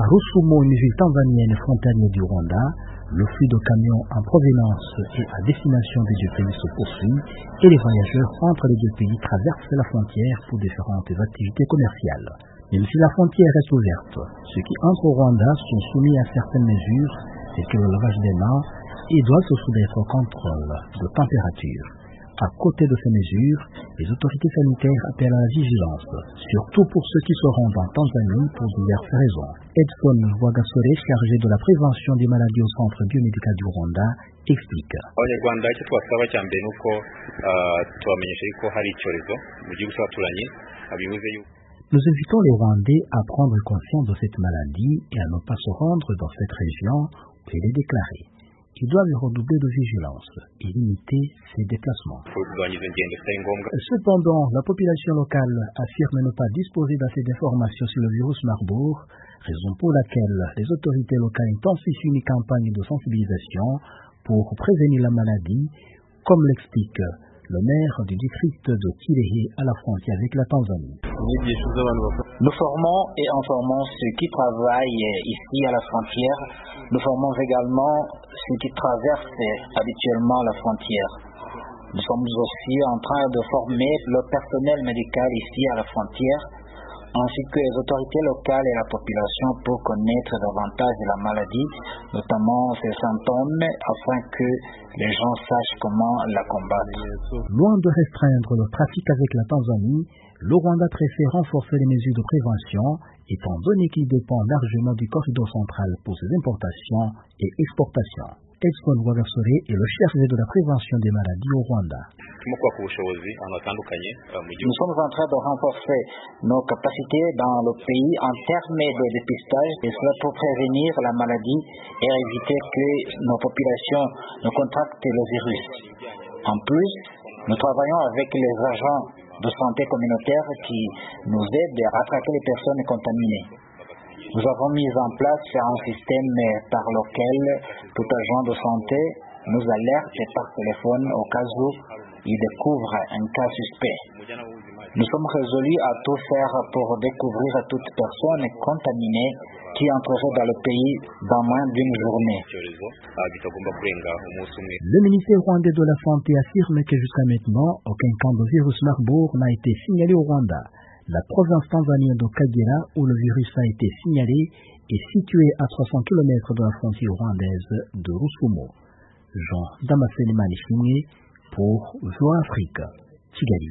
Rusumo, une ville tanzanienne frontalière du Rwanda, le flux de camions en provenance et à destination des deux pays se poursuit et les voyageurs entre les deux pays traversent la frontière pour différentes activités commerciales. Même si la frontière est ouverte, ceux qui entrent au Rwanda sont soumis à certaines mesures, telles que le lavage des mains, et doivent se soumettre au contrôle de température. À côté de ces mesures, les autorités sanitaires appellent à la vigilance, surtout pour ceux qui se rendent en Tanzanie pour diverses raisons. Edson Rwagasore, chargé de la prévention des maladies au centre biomédical du Rwanda, explique. Nous invitons les Rwandais à prendre conscience de cette maladie et à ne pas se rendre dans cette région où elle est déclarée. Ils doivent redoubler de vigilance et limiter ses déplacements. Cependant, la population locale affirme ne pas disposer d'assez d'informations sur le virus Marburg, raison pour laquelle les autorités locales intensifient une campagne de sensibilisation pour prévenir la maladie, comme l'explique le maire du district de Kirehe à la frontière avec la Tanzanie. Nous formons et informons ceux qui travaillent ici à la frontière. Nous formons également ceux qui traversent habituellement la frontière. Nous sommes aussi en train de former le personnel médical ici à la frontière, ainsi que les autorités locales et la population pour connaître davantage la maladie, notamment ses symptômes, afin que les gens sachent comment la combattre. Loin de restreindre le trafic avec la Tanzanie, le Rwanda préfère renforcer les mesures de prévention, étant donné qu'il dépend largement du corridor central pour ses importations et exportations. Edson Rwagasore est le chargé de la prévention des maladies au Rwanda. Nous sommes en train de renforcer nos capacités dans le pays en termes de dépistage, et cela pour prévenir la maladie et éviter que nos populations ne contractent le virus. En plus, nous travaillons avec les agents de santé communautaire qui nous aident à traquer les personnes contaminées. Nous avons mis en place un système par lequel tout agent de santé nous alerte par téléphone au cas où il découvre un cas suspect. Nous sommes résolus à tout faire pour découvrir toute personne contaminée qui entrerait dans le pays dans moins d'une journée. Le ministère rwandais de la Santé affirme que jusqu'à maintenant, aucun cas de virus Marburg n'a été signalé au Rwanda. La province tanzanienne de Kagera, où le virus a été signalé, est située à 300 km de la frontière rwandaise de Rusumo. Jean Damascene Manishimwe pour VOA Afrique, Kigali.